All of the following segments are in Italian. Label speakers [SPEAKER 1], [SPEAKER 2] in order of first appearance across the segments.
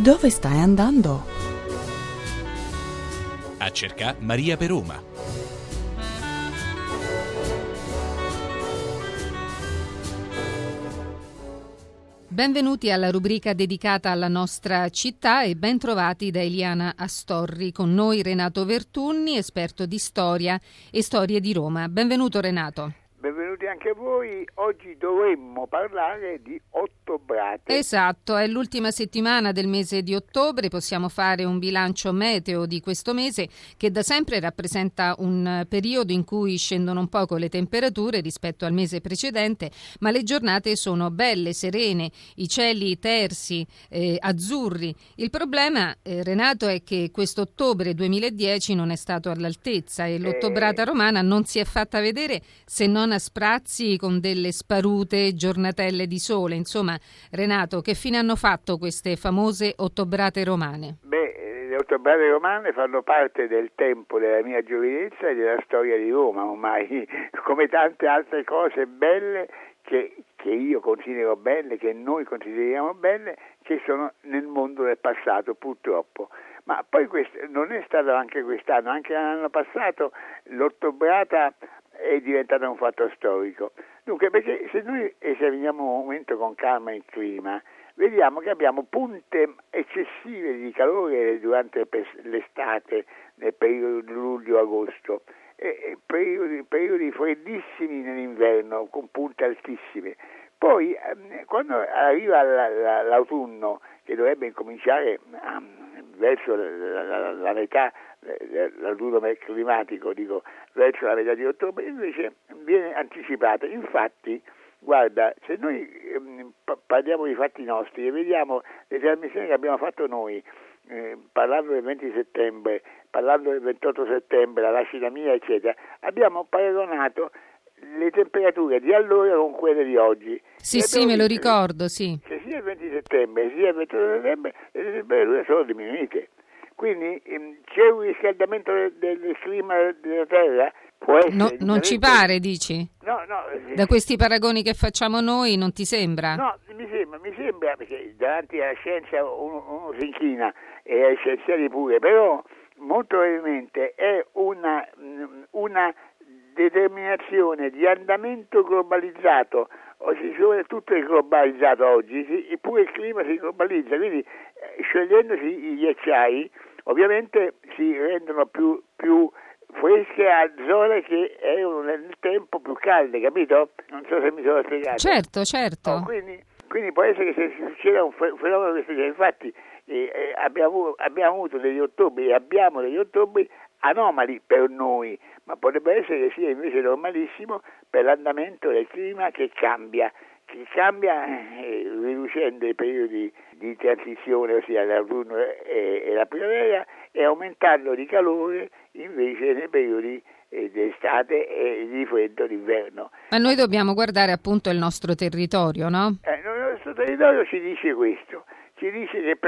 [SPEAKER 1] Dove stai andando?
[SPEAKER 2] A cercare Maria per Roma.
[SPEAKER 3] Benvenuti alla rubrica dedicata alla nostra città e ben trovati da Eliana Astorri. Con noi Renato Vertunni, esperto di storia e storie di Roma. Benvenuto Renato.
[SPEAKER 4] Benvenuti anche a voi. Oggi dovremmo parlare di Ottobrate.
[SPEAKER 3] Esatto, è l'ultima settimana del mese di ottobre, possiamo fare un bilancio meteo di questo mese che da sempre rappresenta un periodo in cui scendono un poco le temperature rispetto al mese precedente, ma le giornate sono belle, serene, i cieli tersi, azzurri. Il problema, Renato, è che questo ottobre 2010 non è stato all'altezza e l'ottobrata romana non si è fatta vedere se non a sprazzi con delle sparute giornatelle di sole. Insomma, Renato, che fine hanno fatto queste famose ottobrate romane?
[SPEAKER 4] Le ottobrate romane fanno parte del tempo della mia giovinezza e della storia di Roma, ormai, come tante altre cose belle che io considero belle, che noi consideriamo belle, che sono nel mondo del passato, purtroppo. Ma poi non è stato anche quest'anno, anche l'anno passato l'ottobrata è diventato un fatto storico. Dunque, perché se noi esaminiamo un momento con calma il clima, vediamo che abbiamo punte eccessive di calore durante l'estate, nel periodo di luglio-agosto, e periodi freddissimi nell'inverno, con punte altissime. Poi, quando arriva l'autunno, che dovrebbe incominciare verso la metà l'autunno climatico, verso la metà di ottobre, invece viene anticipata. Infatti, guarda, se noi parliamo di fatti nostri e vediamo le trasmissioni che abbiamo fatto noi, parlando del 20 settembre, parlando del 28 settembre, la nascita mia, eccetera, abbiamo paragonato le temperature di allora con quelle di oggi.
[SPEAKER 3] Sì, me lo ricordo, sì.
[SPEAKER 4] Che sia il 20 settembre sia il 28 settembre le temperature sono diminuite. Quindi c'è un riscaldamento del clima della Terra? Può essere
[SPEAKER 3] non ci pare, dici?
[SPEAKER 4] No.
[SPEAKER 3] Da questi paragoni che facciamo noi non ti sembra?
[SPEAKER 4] No, mi sembra, perché davanti alla scienza uno si inchina e ai scienziati pure, però molto probabilmente è una determinazione di andamento globalizzato. Tutto è globalizzato oggi, eppure il clima si globalizza, quindi sciogliendosi i ghiacciai ovviamente si rendono più fresche a zone che erano nel tempo più calde, capito? Non so se mi sono spiegato.
[SPEAKER 3] Certo.
[SPEAKER 4] No, quindi può essere che se succeda un fenomeno di questo genere. Infatti abbiamo avuto degli ottobri e abbiamo degli ottobri anomali per noi, ma potrebbe essere che sia invece normalissimo per l'andamento del clima che cambia riducendo i periodi di transizione, ossia l'autunno e la primavera, e aumentando di calore invece nei periodi d'estate e di freddo d'inverno.
[SPEAKER 3] Ma noi dobbiamo guardare appunto il nostro territorio, no?
[SPEAKER 4] Il nostro territorio ci dice questo, ci dice che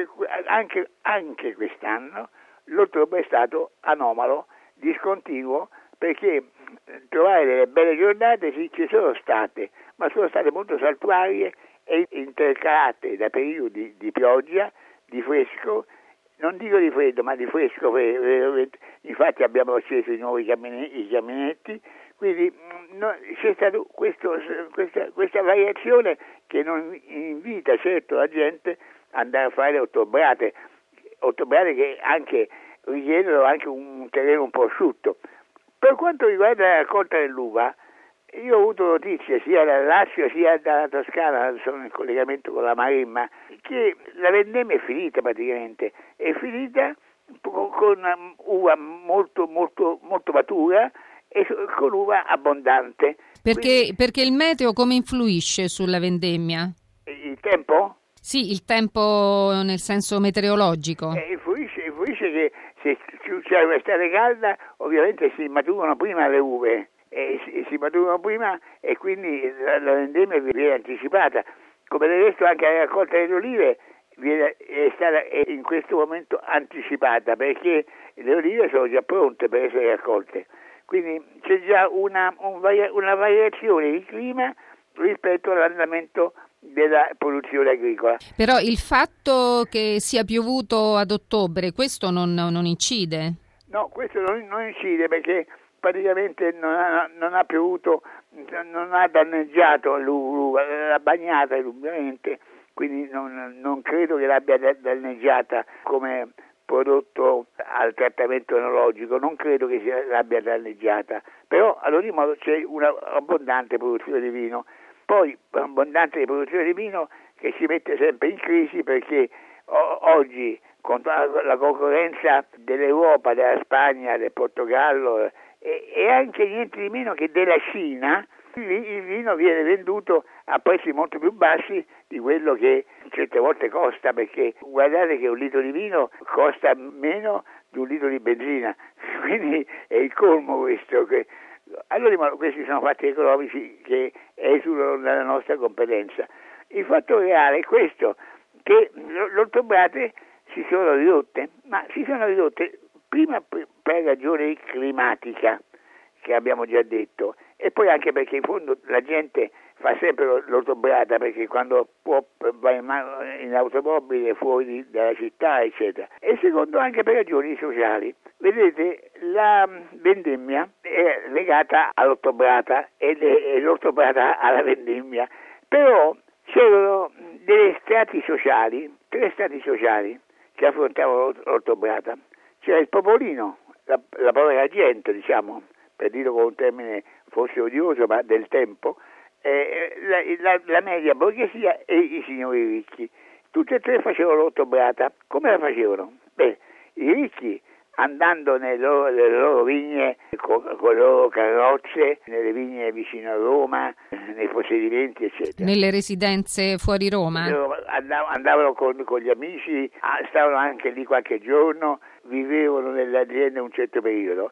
[SPEAKER 4] anche quest'anno l'ottobre è stato anomalo, discontinuo, perché trovare delle belle giornate sì ci sono state, ma sono state molto saltuarie e intercalate da periodi di pioggia, di fresco, non dico di freddo, ma di fresco. Infatti abbiamo acceso di nuovo i caminetti, quindi c'è stata questa variazione che non invita certo la gente ad andare a fare ottobrate che anche richiedono anche un terreno un po' asciutto. Per quanto riguarda la raccolta dell'uva, io ho avuto notizie sia dal Lazio sia dalla Toscana, sono in collegamento con la Maremma, che la vendemmia è finita praticamente, è finita con uva molto matura e con uva abbondante.
[SPEAKER 3] Perché il meteo come influisce sulla vendemmia?
[SPEAKER 4] Il tempo?
[SPEAKER 3] Sì, il tempo nel senso meteorologico.
[SPEAKER 4] Influisce che se c'è un'estate calda ovviamente si maturano prima le uve, si maturano prima e quindi la vendemmia viene anticipata. Come del resto anche la raccolta delle olive è stata in questo momento anticipata, perché le olive sono già pronte per essere raccolte. Quindi c'è già una variazione di clima rispetto all'andamento della produzione agricola.
[SPEAKER 3] Però il fatto che sia piovuto ad ottobre, questo non incide?
[SPEAKER 4] No, questo non incide perché praticamente non ha piovuto, non ha danneggiato l'ha bagnata indubbiamente, quindi non credo che l'abbia danneggiata come prodotto al trattamento enologico, non credo che l'abbia danneggiata, però ad ogni modo c'è una abbondante produzione di vino. Poi abbondante produzione di vino che si mette sempre in crisi perché oggi con la concorrenza dell'Europa, della Spagna, del Portogallo e anche niente di meno che della Cina, il vino viene venduto a prezzi molto più bassi di quello che certe volte costa, perché guardate che un litro di vino costa meno di un litro di benzina, quindi è il colmo questo. Allora questi sono fatti economici che esulano dalla nostra competenza. Il fatto reale è questo, che le ottobrate si sono ridotte, ma si sono ridotte prima per ragioni climatiche, che abbiamo già detto, e poi anche perché in fondo la gente fa sempre l'ottobrata perché quando può va in automobile fuori dalla città, eccetera. E secondo anche per ragioni sociali. Vedete, la vendemmia è legata all'ottobrata e l'ottobrata alla vendemmia, però c'erano tre strati sociali che affrontavano l'ottobrata. C'era il popolino, la povera gente, diciamo, per dirlo con un termine forse odioso, ma del tempo, la media borghesia e i signori ricchi. Tutti e tre facevano l'ottobrata. Come la facevano? Beh, i ricchi andando nelle loro vigne con le loro carrozze, nelle vigne vicino a Roma, nei possedimenti, eccetera.
[SPEAKER 3] Nelle residenze fuori Roma?
[SPEAKER 4] Andavano con gli amici, stavano anche lì qualche giorno, vivevano nelle aziende un certo periodo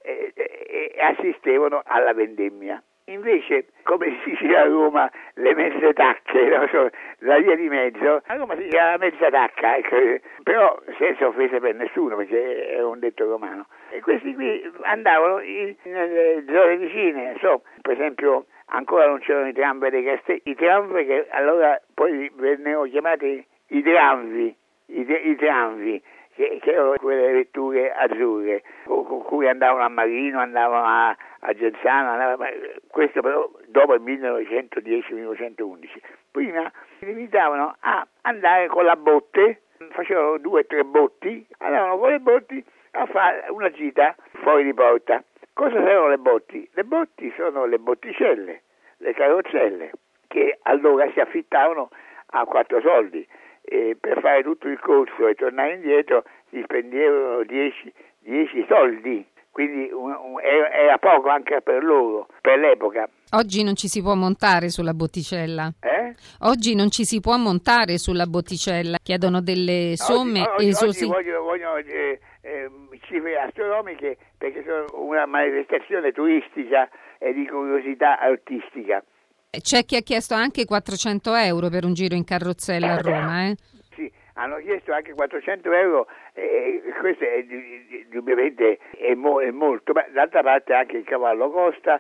[SPEAKER 4] e assistevano alla vendemmia. Invece, come si dice a Roma, le mezze tacche, la via di mezzo, a Roma si dice la mezza tacca, ecco, però senza offesa per nessuno, perché è un detto romano. E questi qui andavano nelle zone vicine, per esempio ancora non c'erano i tram dei castelli, i tram che allora poi vennero chiamati i tramvi, che erano quelle vetture azzurre con cui andavano a Marino, andavano a Genzano, questo però dopo il 1910-1911. Prima si limitavano a andare con la botte, facevano 2 o 3 botti, andavano con le botti a fare una gita fuori di porta. Cosa sono le botti? Le botti sono le botticelle, le carrozzelle, che allora si affittavano a 4 soldi. E per fare tutto il corso e tornare indietro si spendevano 10 soldi, quindi era poco anche per loro, per l'epoca.
[SPEAKER 3] Oggi non ci si può montare sulla botticella. Oggi non ci si può montare sulla botticella, chiedono delle somme
[SPEAKER 4] oggi vogliono cifre astronomiche perché sono una manifestazione turistica e di curiosità artistica.
[SPEAKER 3] C'è chi ha chiesto anche 400 euro per un giro in carrozzella a Roma,
[SPEAKER 4] Sì, hanno chiesto anche 400 euro, questo è indubbiamente è molto, ma d'altra parte anche il cavallo costa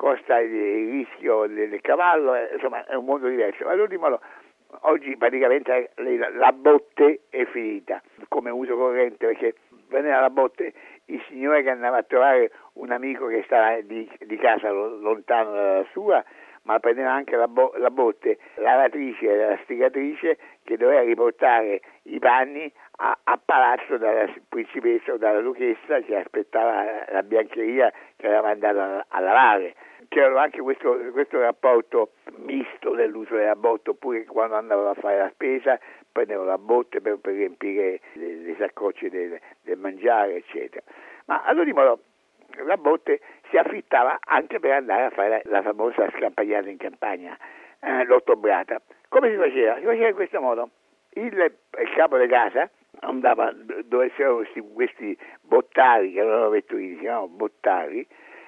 [SPEAKER 4] il rischio del cavallo, insomma è un mondo diverso. All'ultimo modo, oggi praticamente la botte è finita come uso corrente, perché prendeva la botte il signore che andava a trovare un amico che stava di casa lontano dalla sua, ma prendeva anche la botte, la lavatrice e la lastricatrice che doveva riportare i panni a palazzo dalla principessa o dalla duchessa che aspettava la biancheria che aveva mandato a lavare. C'era anche questo rapporto misto dell'uso della botte, oppure quando andavano a fare la spesa prendevano la botte per riempire le saccocce del mangiare, eccetera. Ma ad ogni modo la botte si affittava anche per andare a fare la famosa scampagnata in campagna, l'ottobrata. Come si faceva? Si faceva in questo modo: il capo di casa andava dove c'erano questi bottari, che erano vetturini, si chiamavano bottari,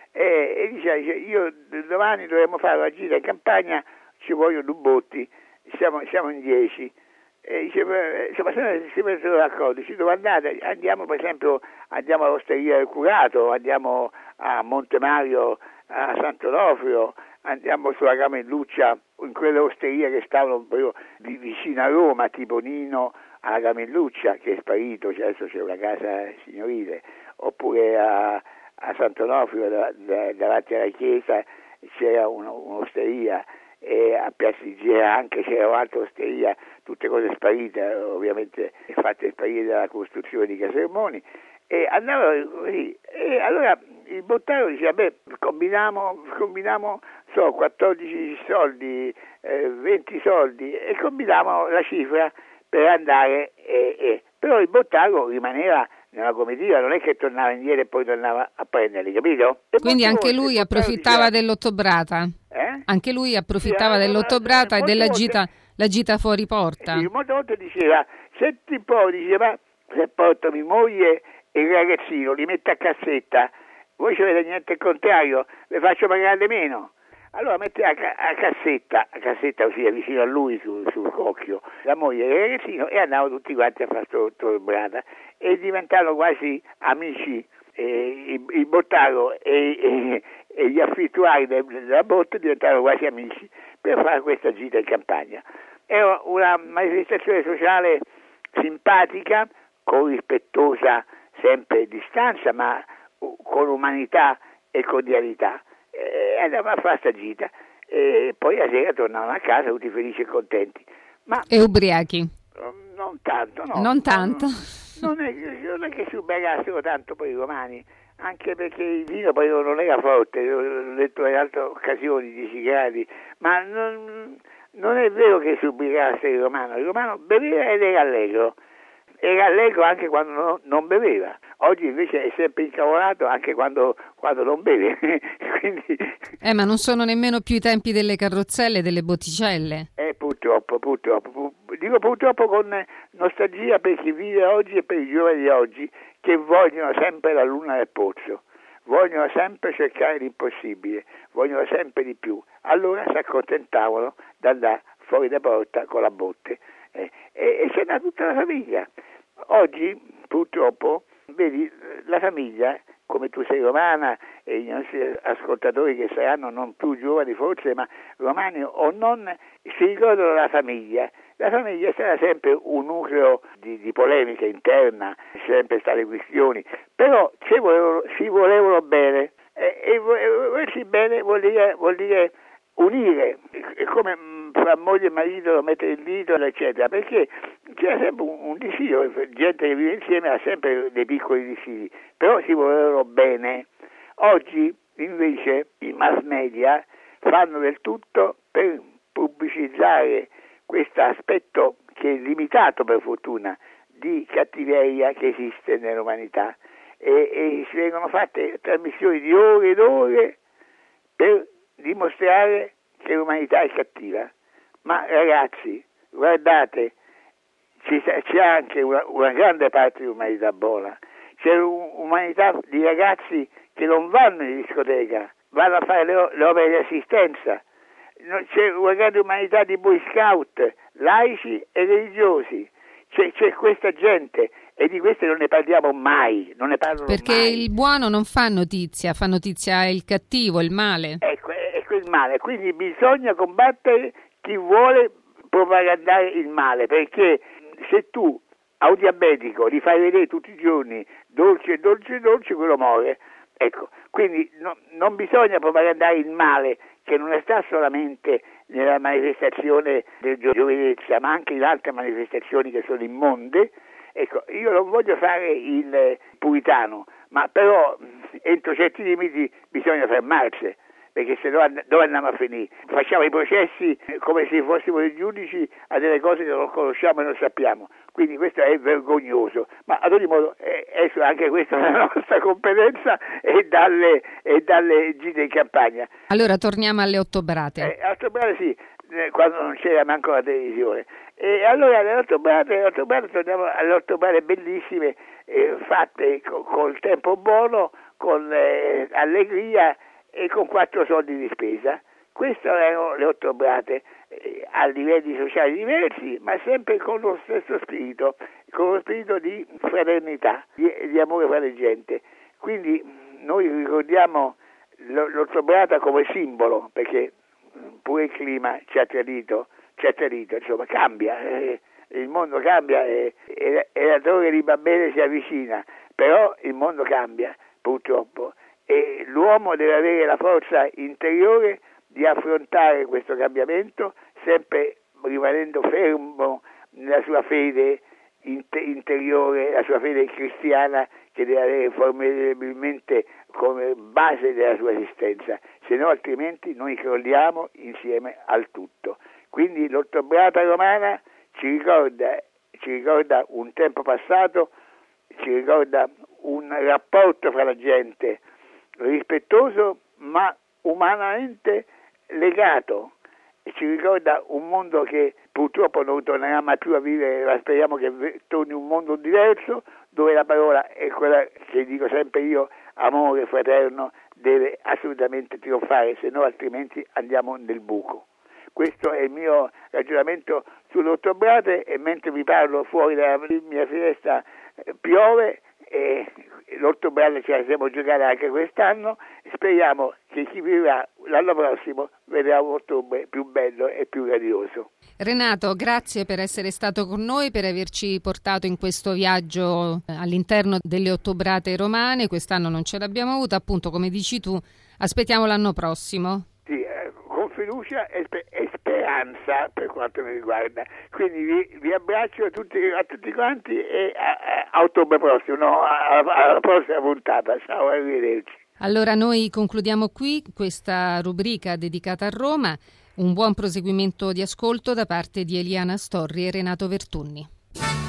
[SPEAKER 4] e diceva, io domani dovremmo fare la gita in campagna, ci vogliono 2 botti, siamo in 10. E diceva, insomma, se si messero d'accordo, dice, dove andate? Andiamo per esempio, all'Osteria del Curato, andiamo a Montemario, a Sant'Onofrio, andiamo sulla Camelluccia in quelle osterie che stavano proprio vicino a Roma, tipo Nino alla Camelluccia, che è sparito, adesso c'è una casa signorile, oppure a Sant'Onofrio davanti alla chiesa c'era un'osteria, e a Piazza di Gera anche c'era un'altra osteria, tutte cose sparite, ovviamente fatte sparire dalla costruzione di Casermoni, e andavano così. E allora il Bottaro diceva, combiniamo 14 soldi, 20 soldi, e combiniamo la cifra per andare, però il Bottaro rimaneva nella comitiva, non è che tornava indietro e poi tornava a prenderli, capito? E
[SPEAKER 3] quindi anche lui approfittava dell'Ottobrata? Anche lui approfittava dell'Ottobrata e della gita fuori porta?
[SPEAKER 4] Sì, molte volte diceva, senti un po', diceva, se porto mia moglie e il ragazzino, li metto a cassetta, voi ci avete niente al contrario, le faccio pagare meno. Allora mette a cassetta così vicino a lui sul cocchio, la moglie e il ragazzino, e andavano tutti quanti a fare Ottobrata e diventavano quasi amici, il Bottaro e gli affittuari della botte diventavano quasi amici per fare questa gita in campagna. Era una manifestazione sociale simpatica, rispettosa sempre distanza, ma con umanità e cordialità. Andavamo a fare sta gita e poi la sera tornavano a casa tutti felici e contenti.
[SPEAKER 3] E ubriachi?
[SPEAKER 4] Non tanto, no.
[SPEAKER 3] Non tanto?
[SPEAKER 4] Non è che si ubriacassero tanto poi i romani, anche perché il vino poi non era forte, l'ho detto in altre occasioni, 10 gradi, ma non è vero che si ubriacasse il romano beveva ed era allegro anche quando non beveva. Oggi invece è sempre incavolato anche quando non beve. Quindi...
[SPEAKER 3] ma non sono nemmeno più i tempi delle carrozzelle e delle botticelle.
[SPEAKER 4] Purtroppo. Dico purtroppo con nostalgia per chi vive oggi e per i giovani di oggi, che vogliono sempre la luna del pozzo, vogliono sempre cercare l'impossibile, vogliono sempre di più. Allora si accontentavano di andare fuori da porta con la botte. E c'è da tutta la famiglia. Oggi purtroppo vedi la famiglia, come tu sei romana e i nostri ascoltatori che saranno non più giovani forse ma romani o non, si ricordano la famiglia. La famiglia sarà sempre un nucleo di polemica interna, sempre state questioni, però si volevano bene, e volersi bene vuol dire unire, come fra moglie e marito mettere il dito, eccetera, perché c'è sempre un disidio, gente che vive insieme ha sempre dei piccoli disidi, però si volevano bene. Oggi invece i mass media fanno del tutto per pubblicizzare questo aspetto, che è limitato per fortuna, di cattiveria che esiste nell'umanità, e si vengono fatte trasmissioni di ore ed ore per dimostrare che l'umanità è cattiva. Ma ragazzi, guardate, c'è anche una grande parte di umanità buona. C'è un'umanità di ragazzi che non vanno in discoteca, vanno a fare le opere di assistenza. C'è una grande umanità di boy scout, laici e religiosi. C'è questa gente, e di queste non ne parliamo mai, non ne parlano
[SPEAKER 3] perché
[SPEAKER 4] mai.
[SPEAKER 3] Il buono non fa notizia il cattivo, il male.
[SPEAKER 4] Ecco il male, quindi bisogna combattere chi vuole propagandare il male, perché se tu a un diabetico gli fai vedere tutti i giorni dolce, quello muore. Ecco, quindi non bisogna propagandare il male, che non sta solamente nella manifestazione del giovinezza, ma anche in altre manifestazioni che sono immonde. Ecco, io non voglio fare il puritano, ma però entro certi limiti bisogna fermarsi, perché se no dove andiamo a finire? Facciamo i processi come se fossimo dei giudici a delle cose che non conosciamo e non sappiamo, quindi questo è vergognoso, ma ad ogni modo è anche questa la nostra competenza e dalle gite in campagna.
[SPEAKER 3] Allora torniamo alle Ottobrate.
[SPEAKER 4] Ottobrate sì, quando non c'era manco la televisione. E allora le Ottobrate torniamo alle Ottobrate bellissime, fatte col tempo buono, con allegria e con 4 soldi di spesa. Queste erano le Ottobrate, a livelli sociali diversi, ma sempre con lo stesso spirito, con lo spirito di fraternità, di amore fra le gente. Quindi noi ricordiamo l'Ottobrata come simbolo, perché pure il clima ci ha tradito, insomma cambia, il mondo cambia e la torre di Babele si avvicina, però il mondo cambia purtroppo e l'uomo deve avere la forza interiore di affrontare questo cambiamento sempre rimanendo fermo nella sua fede interiore, la sua fede cristiana che deve avere formabilmente come base della sua esistenza, se no altrimenti noi crolliamo insieme al tutto. Quindi l'ottobrata romana ci ricorda un tempo passato, ci ricorda un rapporto fra la gente rispettoso ma umanamente legato e ci ricorda un mondo che purtroppo non tornerà mai più a vivere, ma speriamo che torni un mondo diverso dove la parola è quella che dico sempre io, amore fraterno, deve assolutamente trionfare, se no altrimenti andiamo nel buco. Questo è il mio ragionamento sull'ottobrate e mentre vi parlo fuori dalla mia finestra piove e l'ottobrate ce la siamo giocare anche quest'anno. Speriamo che chi vivrà l'anno prossimo vedrà un ottobre più bello e più radioso.
[SPEAKER 3] Renato, grazie per essere stato con noi, per averci portato in questo viaggio all'interno delle ottobrate romane. Quest'anno non ce l'abbiamo avuta, appunto come dici tu, aspettiamo l'anno prossimo.
[SPEAKER 4] Sì, con fiducia e speranza per quanto mi riguarda. Quindi vi abbraccio a tutti quanti e a ottobre prossimo, alla prossima puntata. Ciao, arrivederci.
[SPEAKER 3] Allora noi concludiamo qui questa rubrica dedicata a Roma. Un buon proseguimento di ascolto da parte di Eliana Storri e Renato Vertunni.